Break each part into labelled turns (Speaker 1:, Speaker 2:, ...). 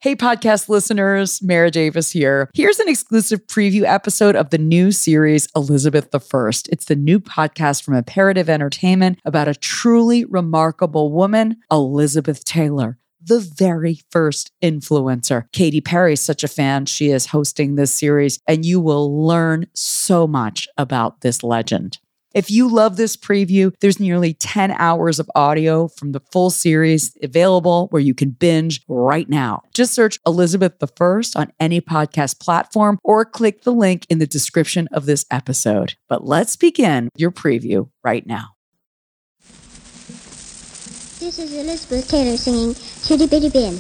Speaker 1: Hey, podcast listeners, Mara Davis here. Here's an exclusive preview episode of the new series, Elizabeth I. It's the new podcast from Imperative Entertainment about a truly remarkable woman, Elizabeth Taylor, the very first influencer. Katy Perry is such a fan. She is hosting this series, and you will learn so much about this legend. If you love this preview, there's nearly 10 hours of audio from the full series available where you can binge right now. Just search Elizabeth I on any podcast platform or click the link in the description of this episode. But let's begin your preview right now.
Speaker 2: This is Elizabeth Taylor singing Chitty Bitty Bam.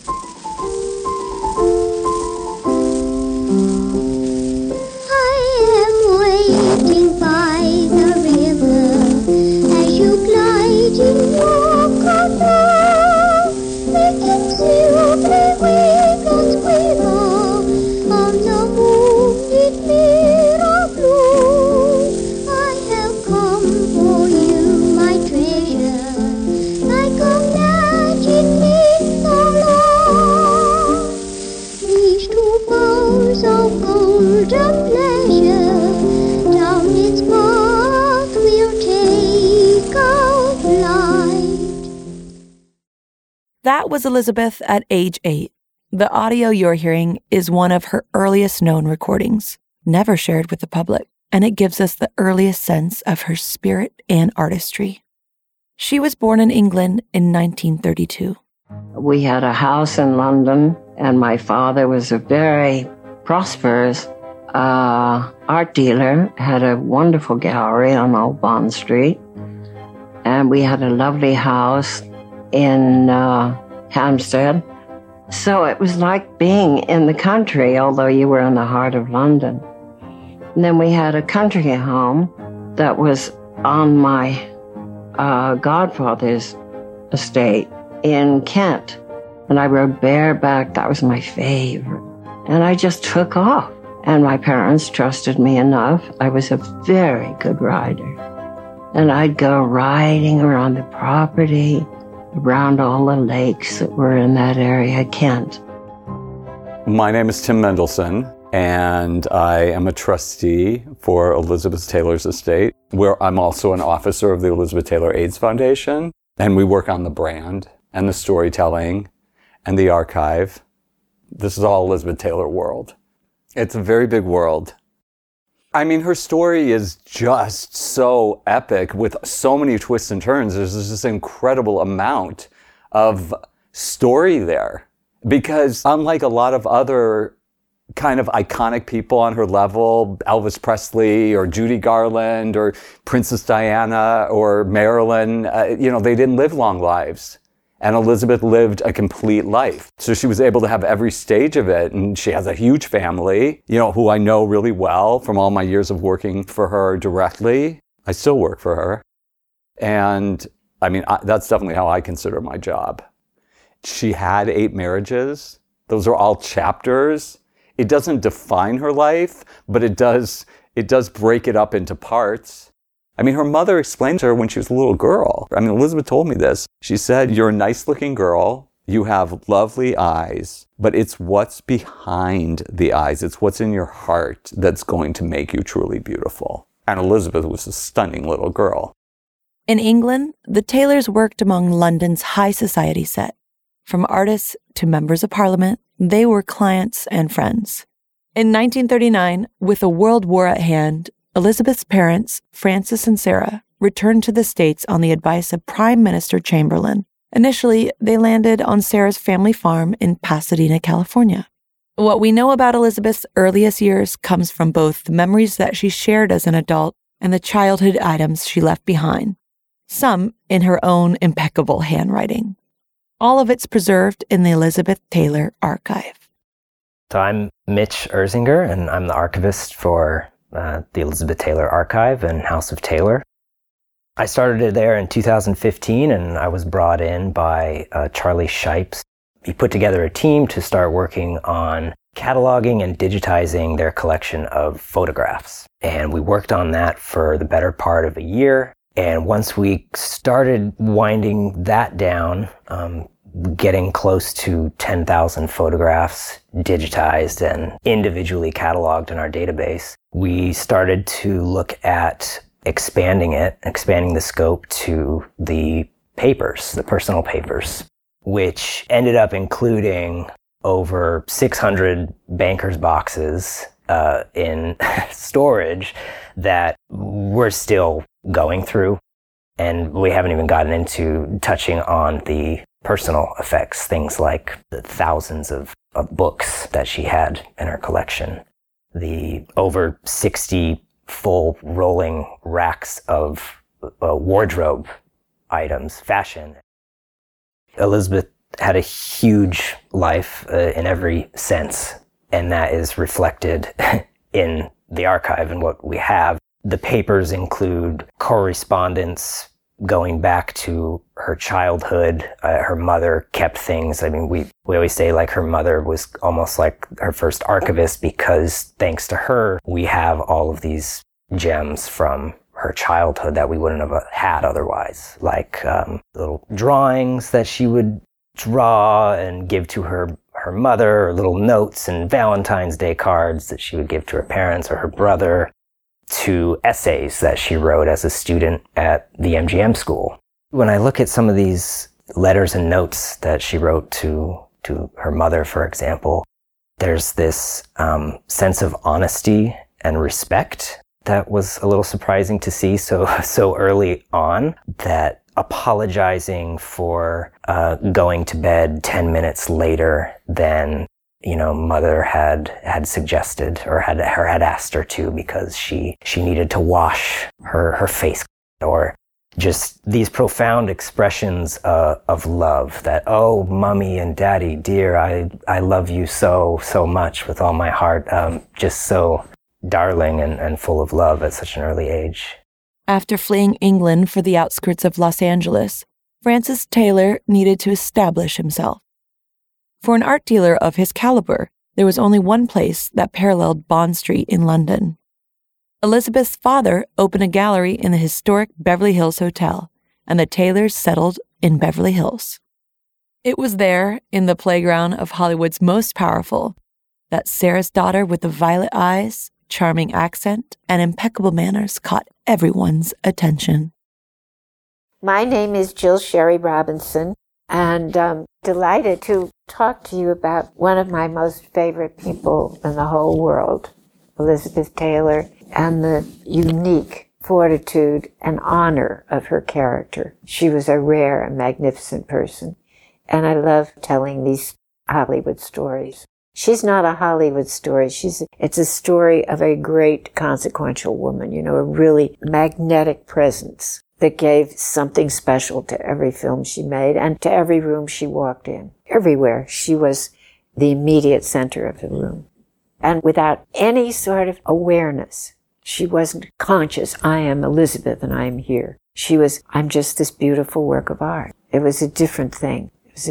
Speaker 2: I am waiting by the river as you glide in your canoe, making silvery wavelets quiver on the moonlit mirror blue. I have come for you, my treasure, like a magic in the law. These two boughs of golden pleasure, down its path we'll take our flight.
Speaker 3: That was Elizabeth at age 8. The audio you're hearing is one of her earliest known recordings, never shared with the public, and it gives us the earliest sense of her spirit and artistry. She was born in England in 1932.
Speaker 4: We had a house in London, and my father was a very prosperous art dealer, had a wonderful gallery on Old Bond Street, and we had a lovely house in Hampstead. So it was like being in the country, although you were in the heart of London. And then we had a country home that was on my godfather's estate in Kent. And I rode bareback. That was my favorite. And I just took off. And my parents trusted me enough. I was a very good rider. And I'd go riding around the property, around all the lakes that were in that area, Kent.
Speaker 5: My name is Tim Mendelson, and I am a trustee for Elizabeth Taylor's estate, where I'm also an officer of the Elizabeth Taylor AIDS Foundation. And we work on the brand and the storytelling and the archive. This is all Elizabeth Taylor world. It's a very big world. I mean, her story is just so epic with so many twists and turns. There's this incredible amount of story there. Because unlike a lot of other kind of iconic people on her level, Elvis Presley or Judy Garland or Princess Diana or Marilyn, they didn't live long lives. And Elizabeth lived a complete life. So she was able to have every stage of it. And she has a huge family, who I know really well from all my years of working for her directly. I still work for her. And I mean, that's definitely how I consider my job. She had 8 marriages. Those are all chapters. It doesn't define her life, but it does break it up into parts. I mean, her mother explained to her when she was a little girl. I mean, Elizabeth told me this. She said, "You're a nice-looking girl. You have lovely eyes, but it's what's behind the eyes. It's what's in your heart that's going to make you truly beautiful." And Elizabeth was a stunning little girl.
Speaker 3: In England, the Taylors worked among London's high society set. From artists to members of parliament, they were clients and friends. In 1939, with a world war at hand, Elizabeth's parents, Francis and Sarah, returned to the States on the advice of Prime Minister Chamberlain. Initially, they landed on Sarah's family farm in Pasadena, California. What we know about Elizabeth's earliest years comes from both the memories that she shared as an adult and the childhood items she left behind, some in her own impeccable handwriting. All of it's preserved in the Elizabeth Taylor Archive.
Speaker 6: So I'm Mitch Erzinger, and I'm the archivist for the Elizabeth Taylor Archive and House of Taylor. I started it there in 2015, and I was brought in by Charlie Shipes. He put together a team to start working on cataloging and digitizing their collection of photographs. And we worked on that for the better part of a year. And once we started winding that down, getting close to 10,000 photographs digitized and individually cataloged in our database, we started to look at expanding the scope to the papers, the personal papers, which ended up including over 600 banker's boxes in storage that we're still going through. And we haven't even gotten into touching on the personal effects, things like the thousands of books that she had in her collection, the over 60 full rolling racks of wardrobe items, fashion. Elizabeth had a huge life in every sense, and that is reflected in the archive and what we have. The papers include correspondence going back to her childhood. Her mother kept things. I mean, we always say like her mother was almost like her first archivist, because thanks to her, we have all of these gems from her childhood that we wouldn't have had otherwise, like little drawings that she would draw and give to her mother, or little notes and Valentine's Day cards that she would give to her parents or her brother, to essays that she wrote as a student at the MGM school. When I look at some of these letters and notes that she wrote to her mother, for example, there's this sense of honesty and respect that was a little surprising to see so early on, that apologizing for going to bed 10 minutes later than mother had suggested or had asked her to, because she needed to wash her face, or just these profound expressions of love that, oh, mommy and daddy, dear, I love you so much with all my heart. Just so darling and full of love at such an early age.
Speaker 3: After fleeing England for the outskirts of Los Angeles, Francis Taylor needed to establish himself. For an art dealer of his caliber, there was only one place that paralleled Bond Street in London. Elizabeth's father opened a gallery in the historic Beverly Hills Hotel, and the Taylors settled in Beverly Hills. It was there, in the playground of Hollywood's most powerful, that Sarah's daughter with the violet eyes, charming accent, and impeccable manners caught everyone's attention.
Speaker 7: My name is Jill Sherry Robinson, and I'm delighted to talk to you about one of my most favorite people in the whole world, Elizabeth Taylor, and the unique fortitude and honor of her character. She was a rare and magnificent person, and I love telling these Hollywood stories. She's not a Hollywood story. It's a story of a great consequential woman, a really magnetic presence that gave something special to every film she made and to every room she walked in. Everywhere, she was the immediate center of the room. And without any sort of awareness, she wasn't conscious, I am Elizabeth and I am here. She was, I'm just this beautiful work of art. It was a different thing.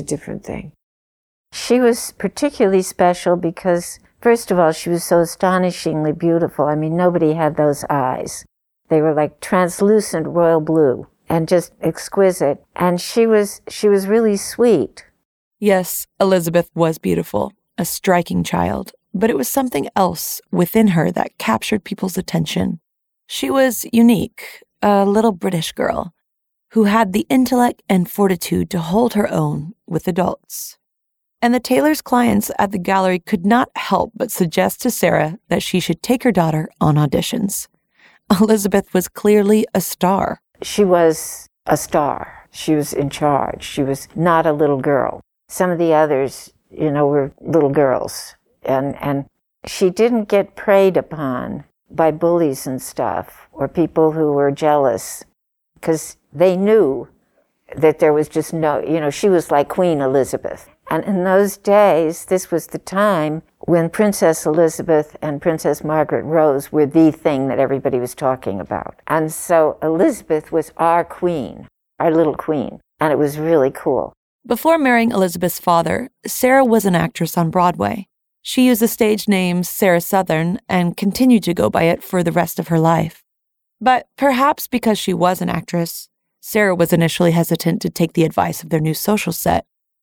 Speaker 7: She was particularly special because, first of all, she was so astonishingly beautiful. I mean, nobody had those eyes. They were like translucent royal blue and just exquisite. And she was really sweet.
Speaker 3: Yes, Elizabeth was beautiful, a striking child, but it was something else within her that captured people's attention. She was unique, a little British girl who had the intellect and fortitude to hold her own with adults. And the Taylors' clients at the gallery could not help but suggest to Sarah that she should take her daughter on auditions. Elizabeth was clearly a star.
Speaker 7: She was a star. She was in charge. She was not a little girl. Some of the others, were little girls. And she didn't get preyed upon by bullies and stuff, or people who were jealous, because they knew that there was just no, she was like Queen Elizabeth. And in those days, this was the time when Princess Elizabeth and Princess Margaret Rose were the thing that everybody was talking about. And so Elizabeth was our queen, our little queen, and it was really cool.
Speaker 3: Before marrying Elizabeth's father, Sarah was an actress on Broadway. She used the stage name Sarah Southern and continued to go by it for the rest of her life. But perhaps because she was an actress, Sarah was initially hesitant to take the advice of their new social set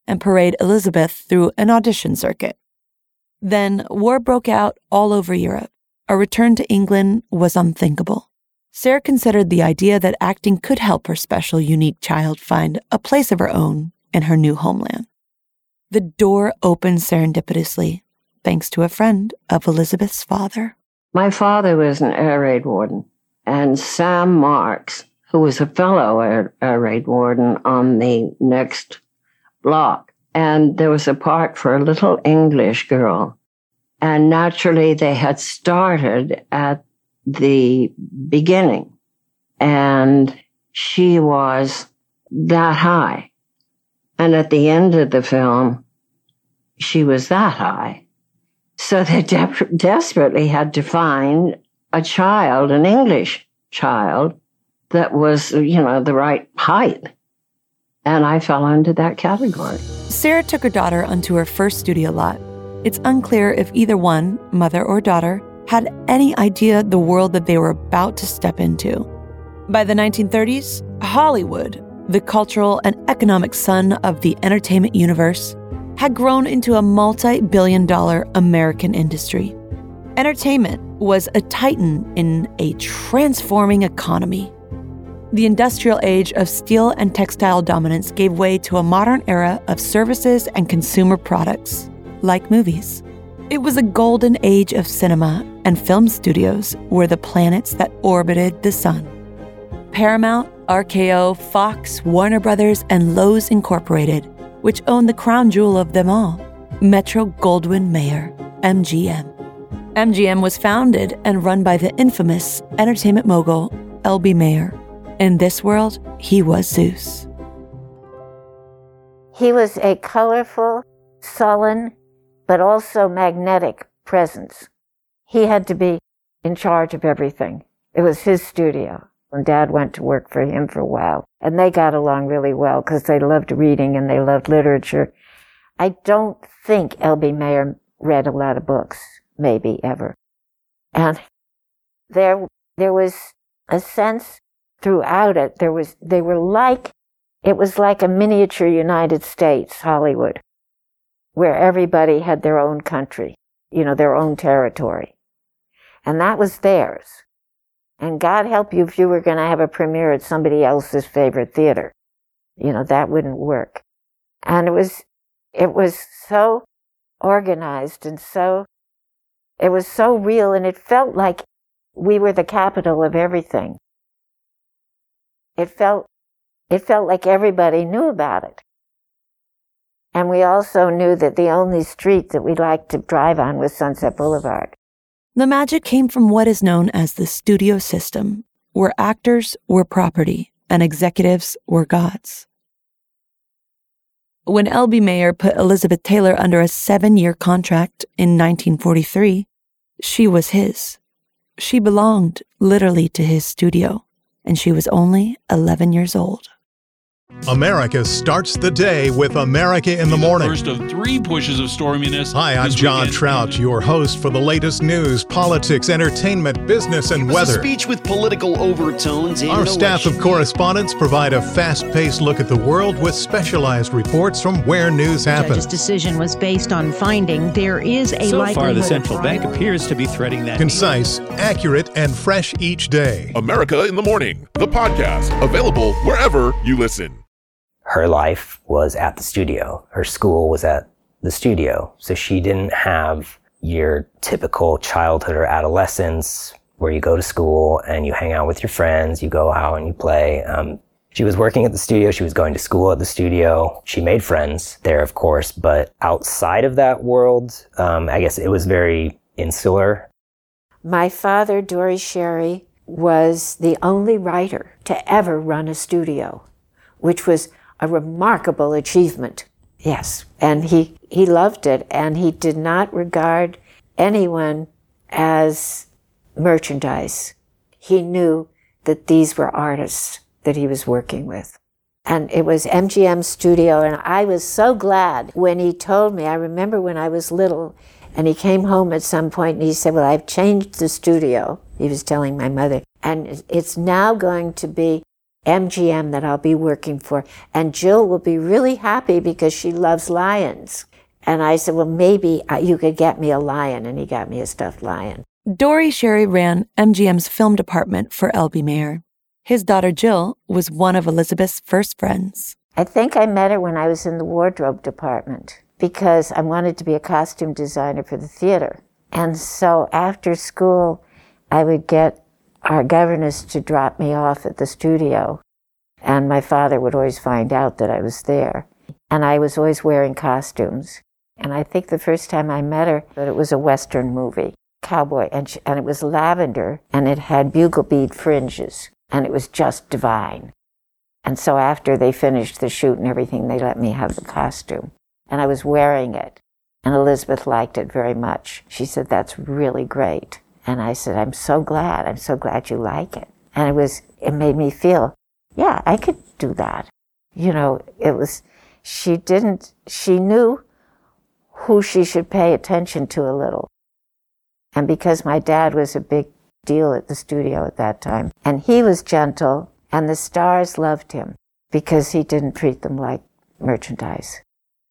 Speaker 3: and parade Elizabeth through an audition circuit. Then war broke out all over Europe. A return to England was unthinkable. Sarah considered the idea that acting could help her special, unique child find a place of her own in her new homeland. The door opened serendipitously, thanks to a friend of Elizabeth's father.
Speaker 4: My father was an air raid warden, and Sam Marks, who was a fellow air raid warden on the next block, and there was a part for a little English girl. And naturally, they had started at the beginning, and she was that high. And at the end of the film, she was that high. So they desperately had to find a child, an English child, that was, the right height. And I fell into that category.
Speaker 3: Sarah took her daughter onto her first studio lot. It's unclear if either one, mother or daughter, had any idea the world that they were about to step into. By the 1930s, Hollywood, the cultural and economic sun of the entertainment universe, had grown into a multi-billion-dollar American industry. Entertainment was a titan in a transforming economy. The industrial age of steel and textile dominance gave way to a modern era of services and consumer products, like movies. It was a golden age of cinema, and film studios were the planets that orbited the sun. Paramount, RKO, Fox, Warner Brothers, and Lowe's Incorporated, which owned the crown jewel of them all, Metro-Goldwyn-Mayer, MGM. MGM was founded and run by the infamous entertainment mogul, L.B. Mayer. In this world, he was Zeus.
Speaker 7: He was a colorful, sullen, but also magnetic presence. He had to be in charge of everything. It was his studio. And Dad went to work for him for a while. And they got along really well because they loved reading and they loved literature. I don't think L.B. Mayer read a lot of books, maybe ever. And there was a sense throughout it. It was like a miniature United States, Hollywood, where everybody had their own country, their own territory. And that was theirs. And God help you if you were going to have a premiere at somebody else's favorite theater. That wouldn't work. And it was so organized and it was so real, and it felt like we were the capital of everything. It felt like everybody knew about it. And we also knew that the only street that we liked to drive on was Sunset Boulevard.
Speaker 3: The magic came from what is known as the studio system, where actors were property and executives were gods. When L.B. Mayer put Elizabeth Taylor under a 7-year contract in 1943, she was his. She belonged literally to his studio, and she was only 11 years old.
Speaker 8: America starts the day with America in the Morning.
Speaker 9: First of 3 pushes of storminess.
Speaker 8: Hi, I'm John Trout, your host for the latest news, politics, entertainment, business, and weather.
Speaker 10: A speech with political overtones.
Speaker 8: Our staff of correspondents provide a fast-paced look at the world with specialized reports from where news happens.
Speaker 11: The judge's decision was based on finding there is a
Speaker 12: likelihood. So far, the central bank appears to be threading that.
Speaker 8: Concise, accurate, and fresh each day.
Speaker 13: America in the Morning, the podcast, available wherever you listen.
Speaker 6: Her life was at the studio. Her school was at the studio. So she didn't have your typical childhood or adolescence where you go to school and you hang out with your friends, you go out and you play. She was working at the studio. She was going to school at the studio. She made friends there, of course, but outside of that world, I guess it was very insular.
Speaker 7: My father, Dory Sherry, was the only writer to ever run a studio, which was a remarkable achievement. Yes. And he loved it, and he did not regard anyone as merchandise. He knew that these were artists that he was working with. And it was MGM Studio, and I was so glad when he told me. I remember when I was little, and he came home at some point and he said, well, I've changed the studio. He was telling my mother. And it's now going to be MGM that I'll be working for. And Jill will be really happy because she loves lions. And I said, well, maybe you could get me a lion. And he got me a stuffed lion.
Speaker 3: Dory Sherry ran MGM's film department for L.B. Mayer. His daughter Jill was one of Elizabeth's first friends.
Speaker 7: I think I met her when I was in the wardrobe department because I wanted to be a costume designer for the theater. And so after school, I would get our governess to drop me off at the studio. And my father would always find out that I was there. And I was always wearing costumes. And I think the first time I met her, that it was a Western movie, cowboy, and it was lavender, and it had bugle bead fringes, and it was just divine. And so after they finished the shoot and everything, they let me have the costume. And I was wearing it. And Elizabeth liked it very much. She said, that's really great. And I said, I'm so glad you like it. And it made me feel, yeah, I could do that. You know, she knew who she should pay attention to a little. And because my dad was a big deal at the studio at that time, and he was gentle, and the stars loved him because he didn't treat them like merchandise.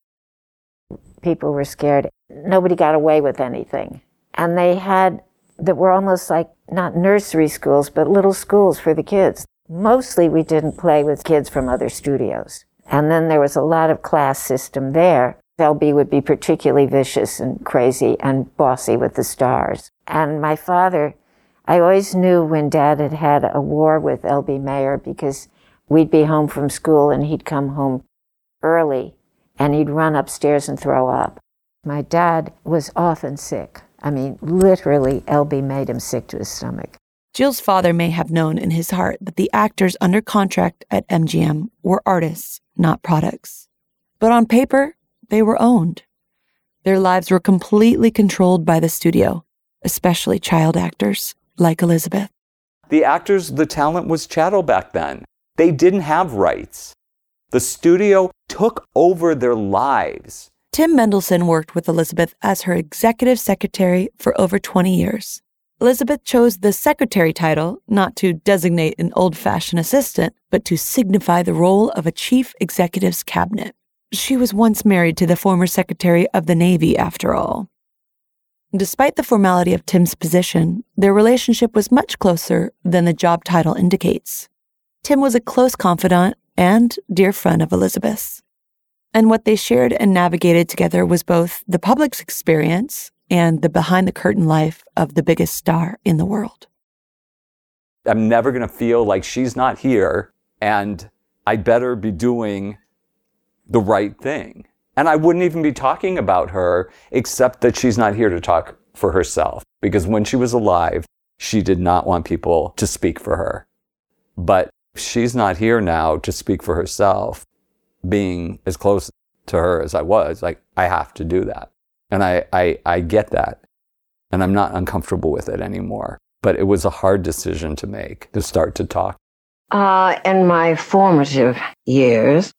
Speaker 7: People were scared. Nobody got away with anything. And that were almost like not nursery schools, but little schools for the kids. Mostly we didn't play with kids from other studios. And then there was a lot of class system there. LB would be particularly vicious and crazy and bossy with the stars. And my father, I always knew when Dad had had a war with L.B. Mayer because we'd be home from school and he'd come home early and he'd run upstairs and throw up. My dad was often sick. I mean, literally, L.B. made him sick to his stomach.
Speaker 3: Jill's father may have known in his heart that the actors under contract at MGM were artists, not products. But on paper, they were owned. Their lives were completely controlled by the studio, especially child actors like Elizabeth.
Speaker 5: The actors, the talent was chattel back then. They didn't have rights. The studio took over their lives.
Speaker 3: Tim Mendelsohn worked with Elizabeth as her executive secretary for over 20 years. Elizabeth chose the secretary title not to designate an old-fashioned assistant, but to signify the role of a chief executive's cabinet. She was once married to the former Secretary of the Navy, after all. Despite the formality of Tim's position, their relationship was much closer than the job title indicates. Tim was a close confidant and dear friend of Elizabeth's. And what they shared and navigated together was both the public's experience and the behind-the-curtain life of the biggest star in the world.
Speaker 5: I'm never going to feel like she's not here, and I better be doing the right thing. And I wouldn't even be talking about her, except that she's not here to talk for herself. Because when she was alive, she did not want people to speak for her. But she's not here now to speak for herself. Being as close to her as I was, like, I have to do that. And I get that. And I'm not uncomfortable with it anymore. But it was a hard decision to make, to start to talk.
Speaker 4: In my formative years,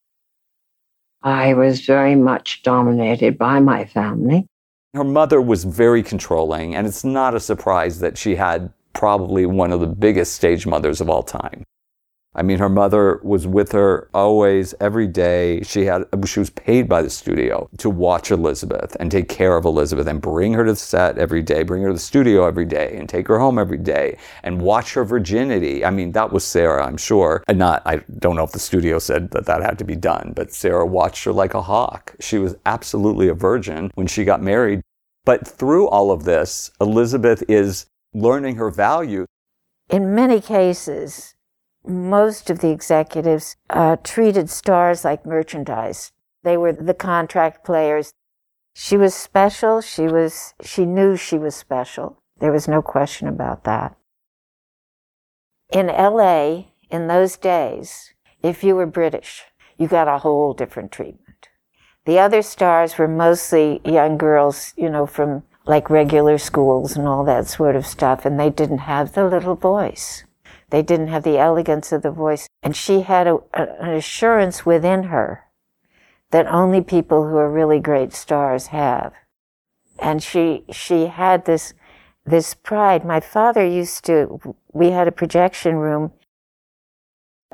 Speaker 4: I was very much dominated by my family.
Speaker 5: Her mother was very controlling, and it's not a surprise that she had probably one of the biggest stage mothers of all time. I mean, her mother was with her always, every day. She was paid by the studio to watch Elizabeth and take care of Elizabeth and bring her to the set every day, bring her to the studio every day and take her home every day and watch her virginity. I mean, that was Sarah, I'm sure. I don't know if the studio said that had to be done, but Sarah watched her like a hawk. She was absolutely a virgin when she got married. But through all of this, Elizabeth is learning her value.
Speaker 7: In many cases, most of the executives treated stars like merchandise. They were the contract players. She was special. She knew she was special. There was no question about that. In LA, in those days, if you were British, you got a whole different treatment. The other stars were mostly young girls, from like regular schools and all that sort of stuff, and they didn't have the little voice. They didn't have the elegance of the voice. And she had an assurance within her that only people who are really great stars have. And she had this pride. My father we had a projection room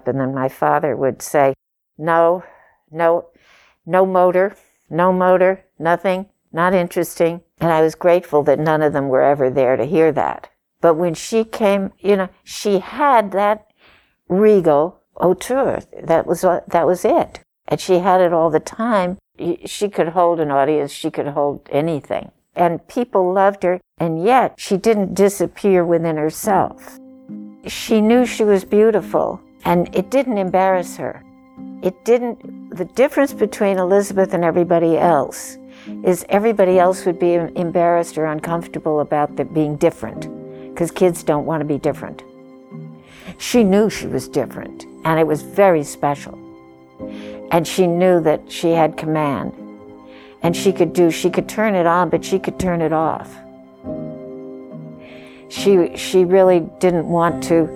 Speaker 7: And then my father would say, no motor, nothing, not interesting. And I was grateful that none of them were ever there to hear that. But when she came, she had that regal hauteur. That was it. And she had it all the time. She could hold an audience. She could hold anything. And people loved her. And yet she didn't disappear within herself. She knew she was beautiful. And it didn't embarrass her. The difference between Elizabeth and everybody else is everybody else would be embarrassed or uncomfortable about their being different, because kids don't want to be different. She knew she was different, and it was very special. And she knew that she had command, and she could turn it on, but she could turn it off. She really didn't want to,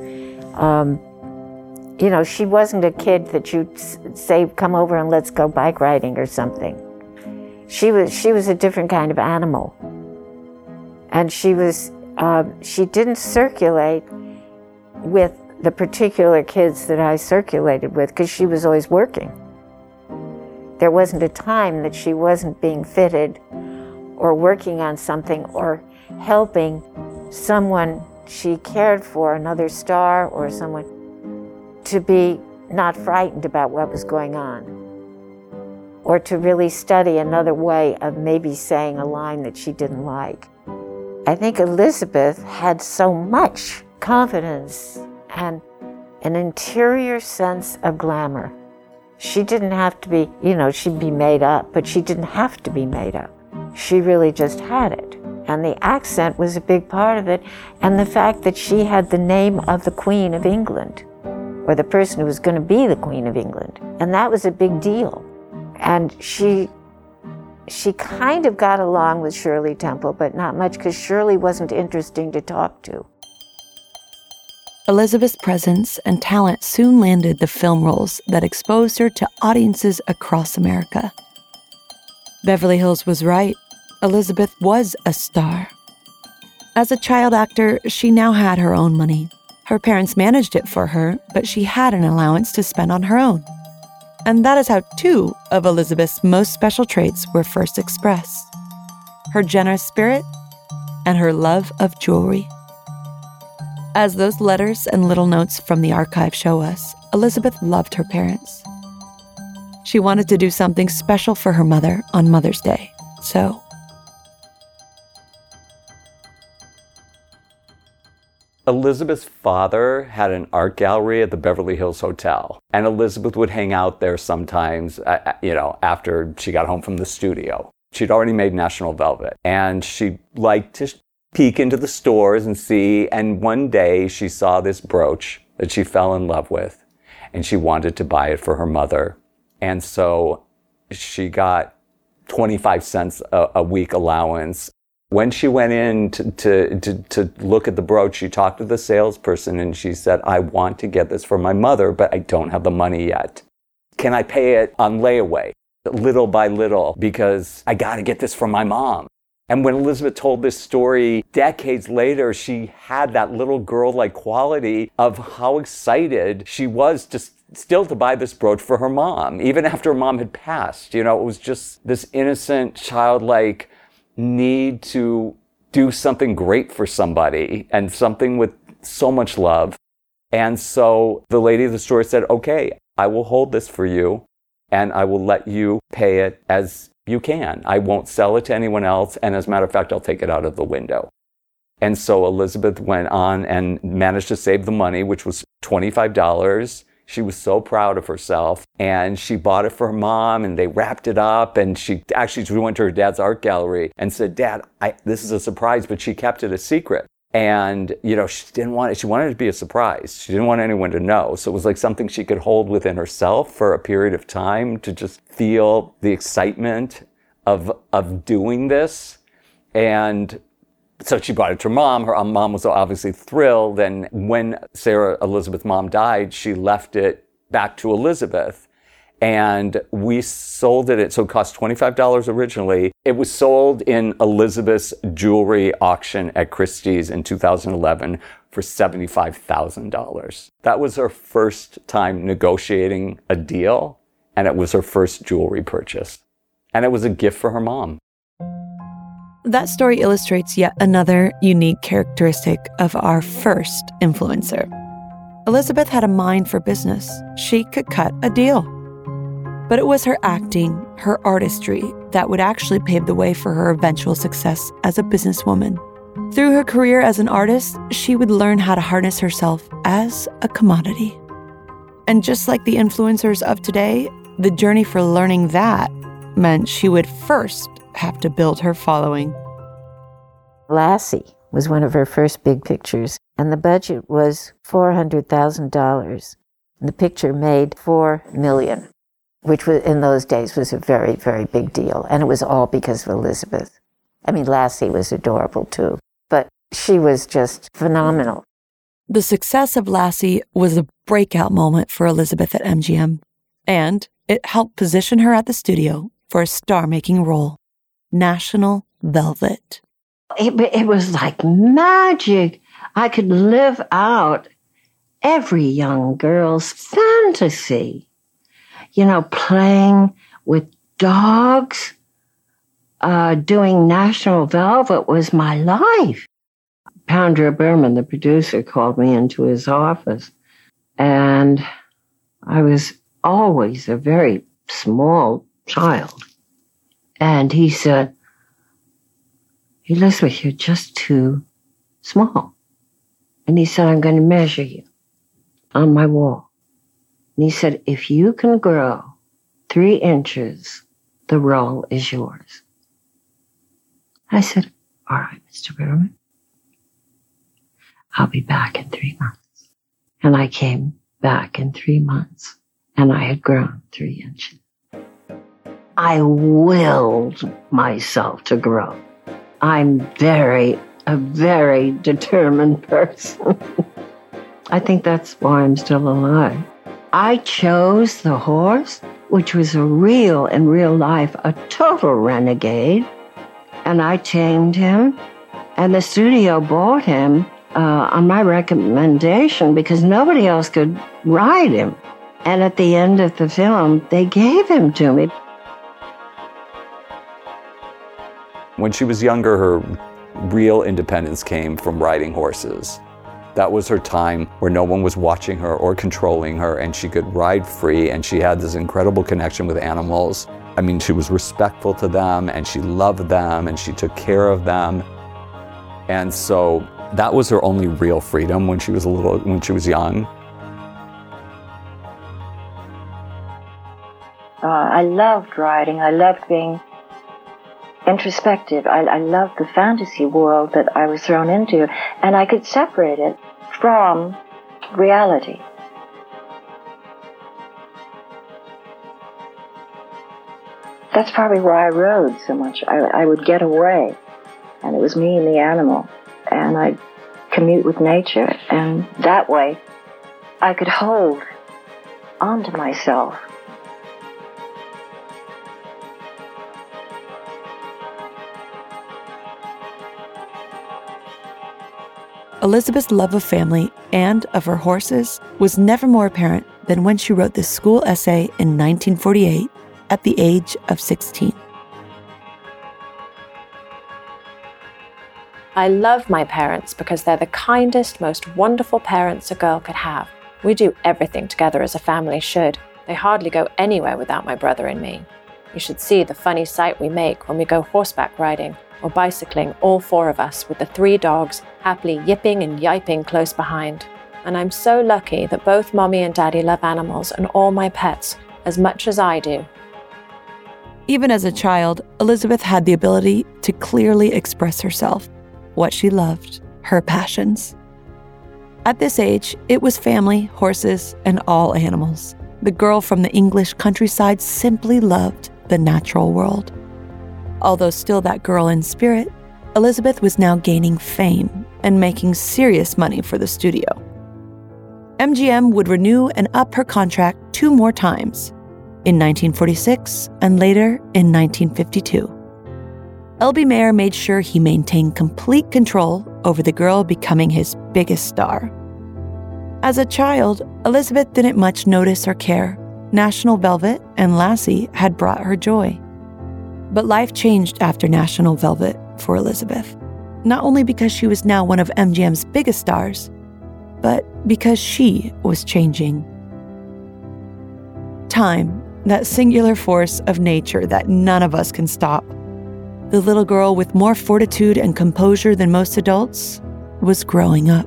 Speaker 7: she wasn't a kid that you'd say, come over and let's go bike riding or something. She was a different kind of animal. And she didn't circulate with the particular kids that I circulated with, because she was always working. There wasn't a time that she wasn't being fitted or working on something or helping someone she cared for, another star or someone, to be not frightened about what was going on, or to really study another way of maybe saying a line that she didn't like. I think Elizabeth had so much confidence and an interior sense of glamour. She didn't have to be, she'd be made up, but she didn't have to be made up. She really just had it. And the accent was a big part of it, and the fact that she had the name of the Queen of England, or the person who was going to be the Queen of England. And that was a big deal. And she kind of got along with Shirley Temple, but not much, because Shirley wasn't interesting to talk to.
Speaker 3: Elizabeth's presence and talent soon landed the film roles that exposed her to audiences across America. Beverly Hills was right. Elizabeth was a star. As a child actor, she now had her own money. Her parents managed it for her, but she had an allowance to spend on her own. And that is how two of Elizabeth's most special traits were first expressed: her generous spirit and her love of jewelry. As those letters and little notes from the archive show us, Elizabeth loved her parents. She wanted to do something special for her mother on Mother's Day, so
Speaker 5: Elizabeth's father had an art gallery at the Beverly Hills Hotel, and Elizabeth would hang out there sometimes, after she got home from the studio. She'd already made National Velvet, and she liked to peek into the stores and see, and one day she saw this brooch that she fell in love with, and she wanted to buy it for her mother. And so she got 25 cents a week allowance. When she went in to look at the brooch, she talked to the salesperson and she said, I want to get this for my mother, but I don't have the money yet. Can I pay it on layaway, little by little, because I got to get this for my mom? And when Elizabeth told this story decades later, she had that little girl-like quality of how excited she was still to buy this brooch for her mom, even after her mom had passed. It was just this innocent, childlike need to do something great for somebody, and something with so much love. And so the lady of the store said, okay, I will hold this for you, and I will let you pay it as you can. I won't sell it to anyone else, and as a matter of fact, I'll take it out of the window. And so Elizabeth went on and managed to save the money, which was $25. She was so proud of herself, and she bought it for her mom, and they wrapped it up, and she went to her dad's art gallery and said, Dad, this is a surprise, but she kept it a secret. And, she didn't want it. She wanted it to be a surprise. She didn't want anyone to know. So it was like something she could hold within herself for a period of time to just feel the excitement of doing this. And so she brought it to her mom. Her mom was obviously thrilled. And when Sarah Elizabeth's mom died, she left it back to Elizabeth. And we sold it, so it cost $25 originally. It was sold in Elizabeth's jewelry auction at Christie's in 2011 for $75,000. That was her first time negotiating a deal, and it was her first jewelry purchase. And it was a gift for her mom.
Speaker 3: That story illustrates yet another unique characteristic of our first influencer. Elizabeth had a mind for business. She could cut a deal. But it was her acting, her artistry, that would actually pave the way for her eventual success as a businesswoman. Through her career as an artist, she would learn how to harness herself as a commodity. And just like the influencers of today, the journey for learning that meant she would first have to build her following.
Speaker 7: Lassie was one of her first big pictures, and the budget was $400,000. The picture made $4 million, which was, in those days was a very, very big deal. And it was all because of Elizabeth. I mean, Lassie was adorable too, but she was just phenomenal.
Speaker 3: The success of Lassie was a breakout moment for Elizabeth at MGM, and it helped position her at the studio for a star-making role, National Velvet.
Speaker 4: It was like magic. I could live out every young girl's fantasy. You know, playing with dogs, doing National Velvet was my life. Pandra Berman, the producer, called me into his office, and I was always a very small child. And he said, Elizabeth, you're just too small. And he said, I'm going to measure you on my wall. And he said, if you can grow 3 inches, the role is yours. I said, all right, Mr. Berman, I'll be back in 3 months. And I came back in 3 months, and I had grown 3 inches. I willed myself to grow. I'm a very determined person. I think that's why I'm still alive. I chose the horse, which was in real life, a total renegade. And I tamed him, and the studio bought him on my recommendation because nobody else could ride him. And at the end of the film, they gave him to me.
Speaker 5: When she was younger, her real independence came from riding horses. That was her time where no one was watching her or controlling her, and she could ride free, and she had this incredible connection with animals. I mean, she was respectful to them, and she loved them, and she took care of them. And so that was her only real freedom when she was young.
Speaker 14: I loved riding. I loved being introspective. I loved the fantasy world that I was thrown into, and I could separate it from reality. That's probably why I rode so much. I would get away, and it was me and the animal, and I'd commute with nature, and that way I could hold onto myself.
Speaker 3: Elizabeth's love of family and of her horses was never more apparent than when she wrote this school essay in 1948 at the age of 16.
Speaker 15: I love my parents because they're the kindest, most wonderful parents a girl could have. We do everything together as a family should. They hardly go anywhere without my brother and me. You should see the funny sight we make when we go horseback riding or bicycling, all 4 of us, with the 3 dogs happily yipping and yiping close behind. And I'm so lucky that both Mommy and Daddy love animals and all my pets as much as I do.
Speaker 3: Even as a child, Elizabeth had the ability to clearly express herself, what she loved, her passions. At this age, it was family, horses, and all animals. The girl from the English countryside simply loved the natural world. Although still that girl in spirit, Elizabeth was now gaining fame and making serious money for the studio. MGM would renew and up her contract 2 more times. in 1946, and later in 1952. L.B. Mayer made sure he maintained complete control over the girl becoming his biggest star. As a child, Elizabeth didn't much notice or care. National Velvet and Lassie had brought her joy. But life changed after National Velvet for Elizabeth, not only because she was now one of MGM's biggest stars, but because she was changing. Time, that singular force of nature that none of us can stop. The little girl with more fortitude and composure than most adults was growing up.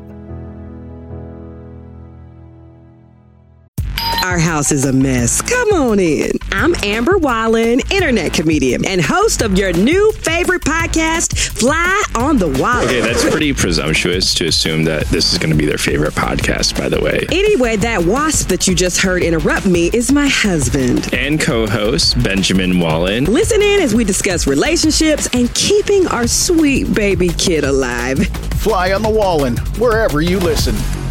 Speaker 16: Our house is a mess. Come on in. I'm Amber Wallen, internet comedian and host of your new favorite podcast, Fly on the Wall.
Speaker 17: Okay, that's pretty presumptuous to assume that this is going to be their favorite podcast, by the way.
Speaker 16: Anyway, that wasp that you just heard interrupt me is my husband.
Speaker 17: And co-host, Benjamin Wallen.
Speaker 16: Listen in as we discuss relationships and keeping our sweet baby kid alive.
Speaker 18: Fly on the Wallen, wherever you listen.